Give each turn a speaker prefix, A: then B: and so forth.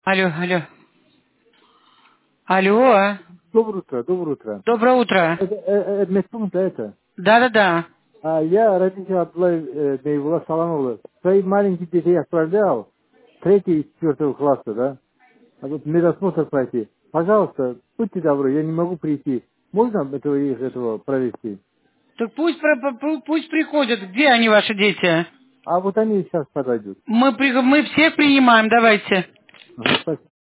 A: Алло, алло. Алло.
B: Доброе утро, доброе утро.
A: Доброе утро.
B: Это медпункт, это?
A: Да-да-да.
B: Я родитель Абдулай Бейбула Саламовла. Своих маленьких детей отправлял, 3 и 4 класса, да? А вот медосмотр пройти. Пожалуйста, будьте добры, я не могу прийти. Можно их этого провести?
A: Так пусть приходят. Где они, ваши дети?
B: А вот они сейчас подойдут.
A: Мы всех принимаем, давайте.
B: Ага, спасибо.